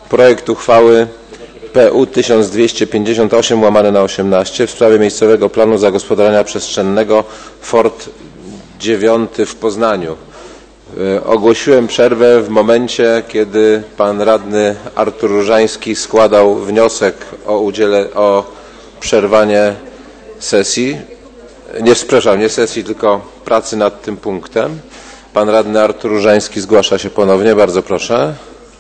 projekt uchwały PU 1258/18 w sprawie miejscowego planu zagospodarowania przestrzennego Fort 9 w Poznaniu. Ogłosiłem przerwę w momencie, kiedy pan radny Artur Różański składał wniosek o przerwanie sesji. Nie sesji, tylko pracy nad tym punktem. Pan radny Artur Różański zgłasza się ponownie. Bardzo proszę.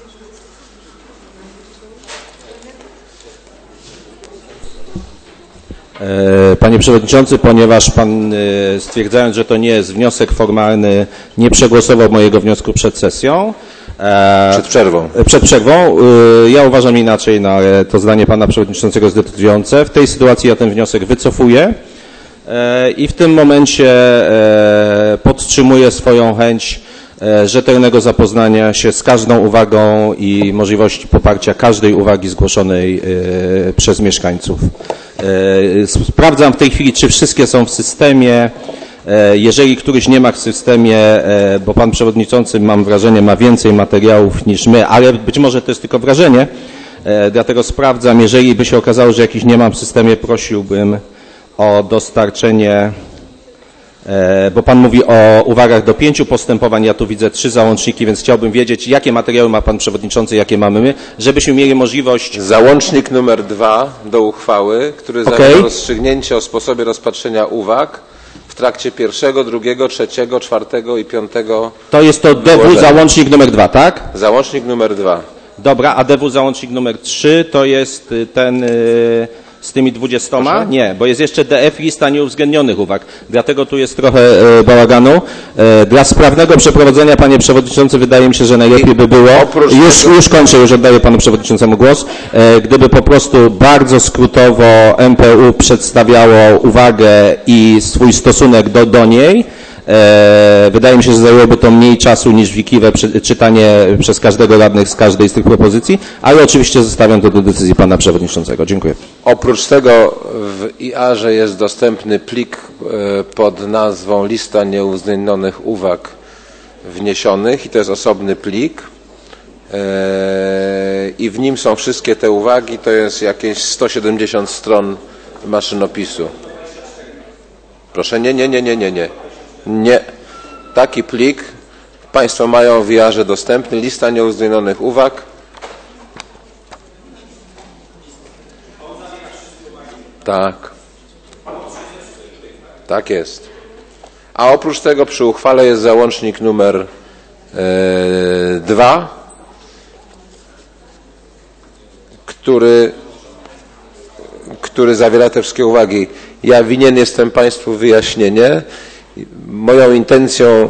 Panie Przewodniczący, ponieważ Pan, stwierdzając, że to nie jest wniosek formalny, nie przegłosował mojego wniosku przed sesją. Przed przerwą. Ja uważam inaczej, no ale to zdanie Pana Przewodniczącego jest decydujące. W tej sytuacji ja ten wniosek wycofuję i w tym momencie podtrzymuję swoją chęć rzetelnego zapoznania się z każdą uwagą i możliwości poparcia każdej uwagi zgłoszonej przez mieszkańców. Sprawdzam w tej chwili, czy wszystkie są w systemie. Jeżeli któryś nie ma w systemie, bo Pan Przewodniczący, mam wrażenie, ma więcej materiałów niż my, ale być może to jest tylko wrażenie, dlatego sprawdzam. Jeżeli by się okazało, że jakiś nie mam w systemie, prosiłbym o dostarczenie, bo Pan mówi o uwagach do 5 postępowań, ja tu widzę 3 załączniki, więc chciałbym wiedzieć, jakie materiały ma Pan Przewodniczący, jakie mamy my, żebyśmy mieli możliwość... Załącznik numer 2 do uchwały, który zawiera rozstrzygnięcie o sposobie rozpatrzenia uwag w trakcie pierwszego, drugiego, trzeciego, czwartego i piątego. To jest to DW załącznik numer 2, tak? Załącznik numer 2. Dobra, a DW załącznik numer 3 to jest ten... z tymi 20? Proszę? Nie, bo jest jeszcze DF lista nieuwzględnionych uwag. Dlatego tu jest trochę bałaganu. Dla sprawnego przeprowadzenia, Panie Przewodniczący, wydaje mi się, że najlepiej by było, już kończę, już oddaję Panu Przewodniczącemu głos, gdyby po prostu bardzo skrótowo MPU przedstawiało uwagę i swój stosunek do niej. Wydaje mi się, że zajęłoby to mniej czasu niż wikiwe czytanie przez każdego radnych z każdej z tych propozycji, ale oczywiście zostawiam to do decyzji Pana Przewodniczącego. Dziękuję. Oprócz tego w IAR-ze jest dostępny plik pod nazwą lista nieuwzględnionych uwag wniesionych i to jest osobny plik i w nim są wszystkie te uwagi, to jest jakieś 170 stron maszynopisu. Proszę, nie. Taki plik Państwo mają w IAR-ze dostępny, lista nieuwzględnionych uwag. Tak jest. A oprócz tego przy uchwale jest załącznik numer 2, który zawiera te wszystkie uwagi. Ja winien jestem Państwu wyjaśnienie. Moją intencją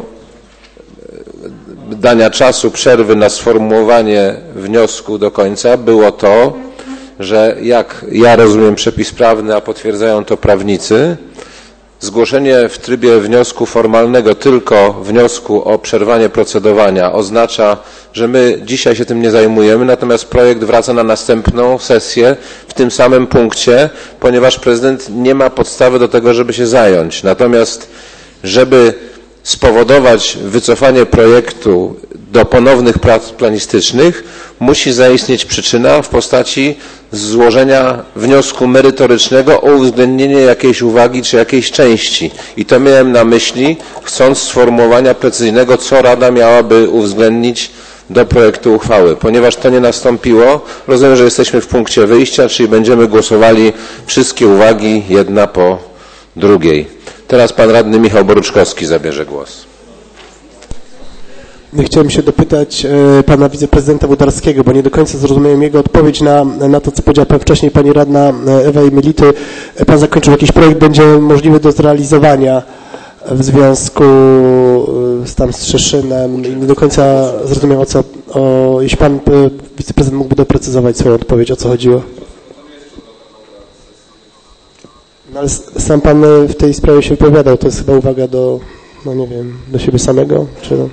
dania czasu przerwy na sformułowanie wniosku do końca było to, że jak ja rozumiem przepis prawny, a potwierdzają to prawnicy, zgłoszenie w trybie wniosku formalnego tylko wniosku o przerwanie procedowania oznacza, że my dzisiaj się tym nie zajmujemy, natomiast projekt wraca na następną sesję w tym samym punkcie, ponieważ prezydent nie ma podstawy do tego, żeby się zająć. Natomiast żeby spowodować wycofanie projektu do ponownych prac planistycznych, musi zaistnieć przyczyna w postaci złożenia wniosku merytorycznego o uwzględnienie jakiejś uwagi czy jakiejś części. I to miałem na myśli, chcąc sformułowania precyzyjnego, co Rada miałaby uwzględnić do projektu uchwały. Ponieważ to nie nastąpiło, rozumiem, że jesteśmy w punkcie wyjścia, czyli będziemy głosowali wszystkie uwagi jedna po drugiej. Teraz pan radny Michał Boruczkowski zabierze głos. Chciałem się dopytać pana wiceprezydenta Włodarskiego, bo nie do końca zrozumiałem jego odpowiedź na to, co powiedziała pan wcześniej, pani radna Ewa Emility. Pan zakończył, jakiś projekt będzie możliwy do zrealizowania w związku z Trzeszynem i nie do końca zrozumiał, jeśli pan wiceprezydent mógłby doprecyzować swoją odpowiedź, o co chodziło. No ale sam pan w tej sprawie się wypowiadał, to jest chyba uwaga do, no nie wiem, do siebie samego, czy no?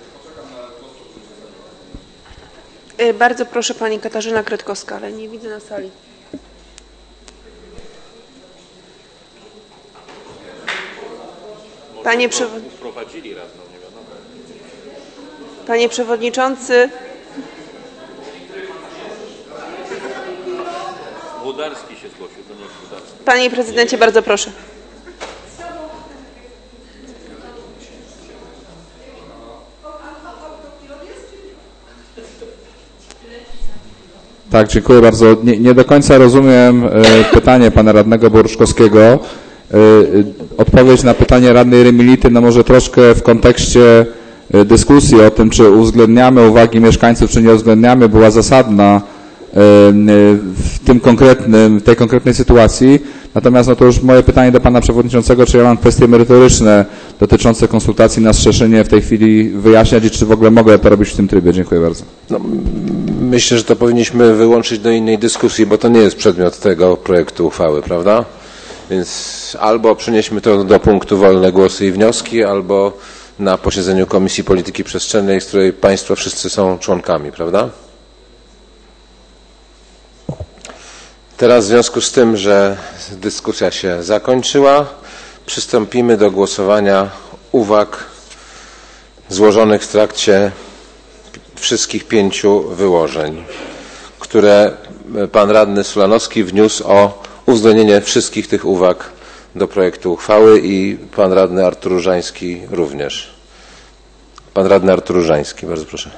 Bardzo proszę pani Katarzyna Kretkowska, ale nie widzę na sali. Panie Przewodniczący, Budarski się zgłosił, to nie jest Budarski. Panie prezydencie, bardzo proszę. Tak, dziękuję bardzo. Nie do końca rozumiem pytanie pana radnego Boruszkowskiego. Odpowiedź na pytanie radnej Remility, no może troszkę w kontekście dyskusji o tym, czy uwzględniamy uwagi mieszkańców, czy nie uwzględniamy, była zasadna w tej konkretnej sytuacji. Natomiast no to już moje pytanie do pana przewodniczącego, czy ja mam kwestie merytoryczne dotyczące konsultacji na Strzeszynie w tej chwili wyjaśniać i czy w ogóle mogę to robić w tym trybie. Dziękuję bardzo. No, myślę, że to powinniśmy wyłączyć do innej dyskusji, bo to nie jest przedmiot tego projektu uchwały, prawda? Więc albo przenieśmy to do punktu wolne głosy i wnioski, albo na posiedzeniu Komisji Polityki Przestrzennej, z której państwo wszyscy są członkami, prawda? Teraz w związku z tym, że dyskusja się zakończyła, przystąpimy do głosowania uwag złożonych w trakcie wszystkich 5 wyłożeń, które pan radny Sulanowski wniósł o uwzględnienie wszystkich tych uwag do projektu uchwały i pan radny Artur Różański również. Pan radny Artur Różański, bardzo proszę.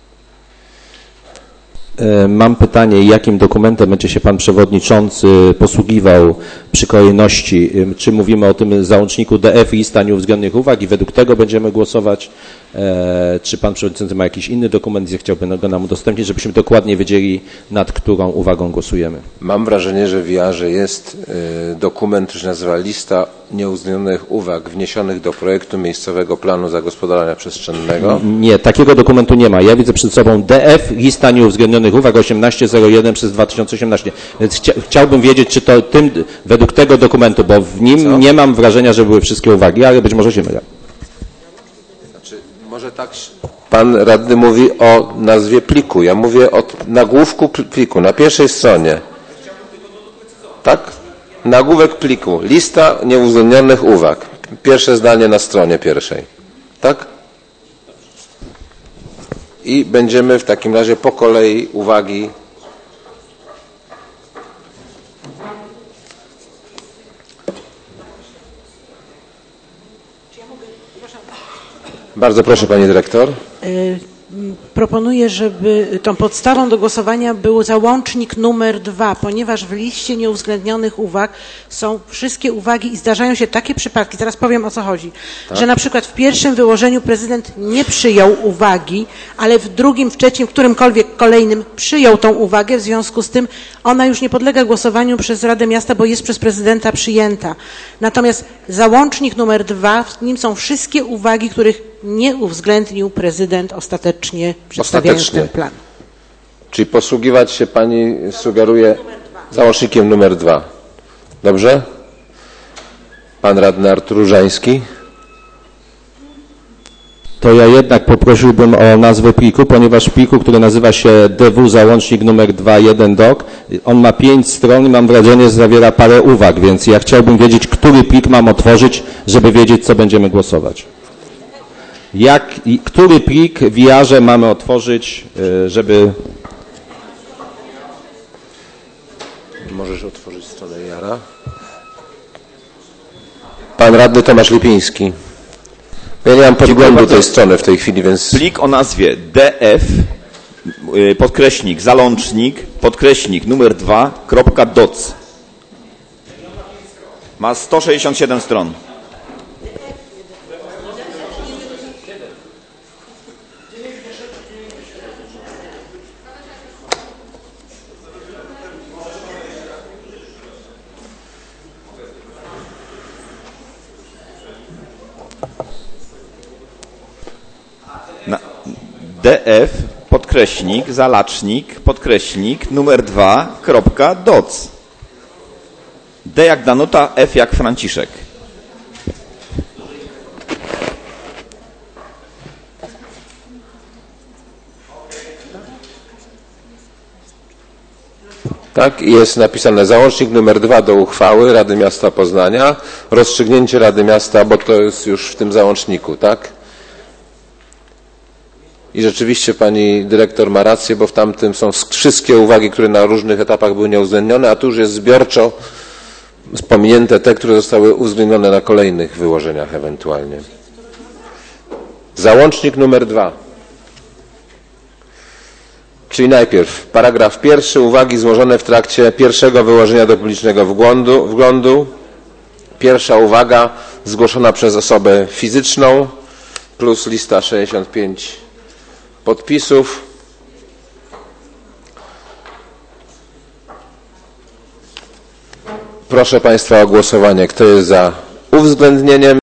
Mam pytanie, jakim dokumentem będzie się pan przewodniczący posługiwał przy kolejności? Czy mówimy o tym załączniku DF i lista nieuwzględnionych uwag i według tego będziemy głosować? Czy pan przewodniczący ma jakiś inny dokument, gdzie chciałby go nam udostępnić, żebyśmy dokładnie wiedzieli, nad którą uwagą głosujemy? Mam wrażenie, że w VR-ze jest dokument, który się nazywa lista nieuwzględnionych uwag wniesionych do projektu miejscowego planu zagospodarowania przestrzennego. Nie, takiego dokumentu nie ma. Ja widzę przed sobą DF, lista nieuwzględnionych uwag 1801 przez 2018. Więc chciałbym wiedzieć, czy to według tego dokumentu, bo w nim nie mam wrażenia, że były wszystkie uwagi, ale być może się mylę. Znaczy, może tak, pan radny mówi o nazwie pliku. Ja mówię o nagłówku pliku, na pierwszej stronie. Tak? Nagłówek pliku. Lista nieuwzględnionych uwag. Pierwsze zdanie na stronie pierwszej. Tak? I będziemy w takim razie po kolei uwagi. Bardzo proszę, pani dyrektor. Proponuję, żeby tą podstawą do głosowania był załącznik numer 2, ponieważ w liście nieuwzględnionych uwag są wszystkie uwagi i zdarzają się takie przypadki, teraz powiem o co chodzi, tak? Że na przykład w pierwszym wyłożeniu prezydent nie przyjął uwagi, ale w drugim, w trzecim, w którymkolwiek kolejnym przyjął tą uwagę, w związku z tym ona już nie podlega głosowaniu przez Radę Miasta, bo jest przez prezydenta przyjęta. Natomiast załącznik numer 2, w nim są wszystkie uwagi, których nie uwzględnił prezydent ostatecznie przedstawiając ten plan. Czyli posługiwać się pani sugeruje załącznikiem numer 2. Dobrze? Pan radny Artur Różański. To ja jednak poprosiłbym o nazwę pliku, ponieważ w pliku, który nazywa się DW załącznik numer 2.1 doc, on ma 5 stron i mam wrażenie, że zawiera parę uwag, więc ja chciałbym wiedzieć, który plik mam otworzyć, żeby wiedzieć, co będziemy głosować. Który plik w VR-ze mamy otworzyć, żeby... Możesz otworzyć stronę VR-a. Pan radny Tomasz Lipiński. Ja nie mam podglądu tej strony w tej chwili, więc... Plik o nazwie DF, podkreśnik, załącznik, podkreśnik numer 2.doc. Ma 167 stron. DF, podkreśnik, zalacznik, podkreśnik, numer 2.doc. D jak Danuta, F jak Franciszek. Tak, jest napisane załącznik numer 2 do uchwały Rady Miasta Poznania, rozstrzygnięcie Rady Miasta, bo to jest już w tym załączniku, tak? I rzeczywiście pani dyrektor ma rację, bo w tamtym są wszystkie uwagi, które na różnych etapach były nieuwzględnione, a tu już jest zbiorczo pominięte te, które zostały uwzględnione na kolejnych wyłożeniach ewentualnie. Załącznik numer 2. Czyli najpierw paragraf 1, uwagi złożone w trakcie pierwszego wyłożenia do publicznego wglądu. Pierwsza uwaga zgłoszona przez osobę fizyczną plus lista 65 podpisów. Proszę Państwa o głosowanie. Kto jest za uwzględnieniem